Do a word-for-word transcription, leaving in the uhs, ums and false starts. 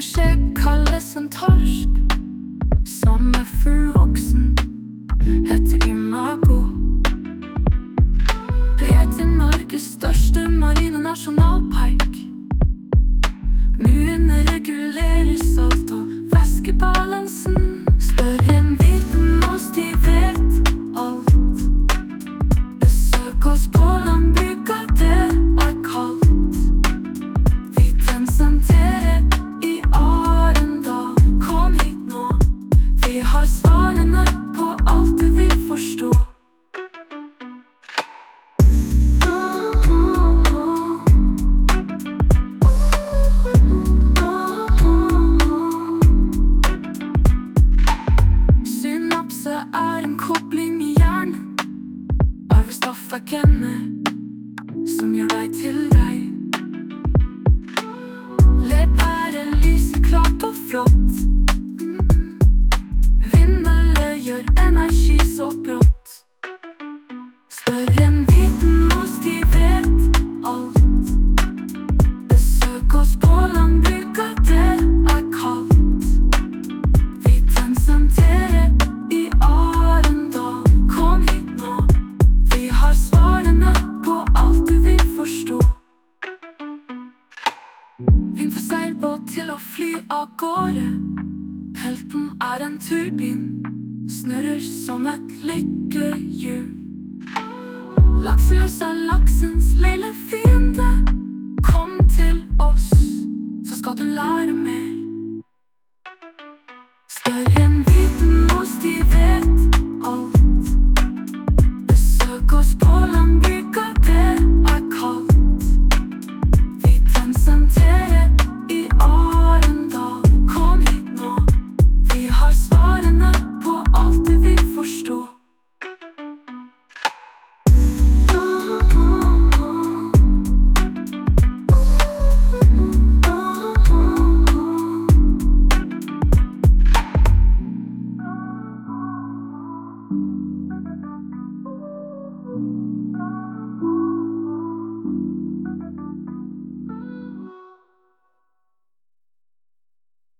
med skjegg kalles en torsk. Samme fullvoksen heter imago. Det heter Norges største marine nasjonalpark. Muene regulerer salt- og væskebalansen. Spør en hviten oss, de vet alt. Besøk oss på landbruka, det er kaldt. Vitensenteret i Arendal, kom hit nå. Vi har svarene på alt du vil forstå. Synapse er en kobling i hjernen. Arvestoff er gener som gjør deg til deg. Leppere lyser klart og flott. Vindmøller gjør energi så brått. Spør en hviten oss, de vet alt. Besøk oss på landbruka, det er kaldt. Vitensenteret i Arendal, kom hit nå. Vi har svarene på alt du vil forstå. Vind for seilbåt til å fly av gårde. Helten er en turbin, snurrer som et lykkehjul. Lakselus er laksens lille fiende. Kom til oss, så skal du lære mer.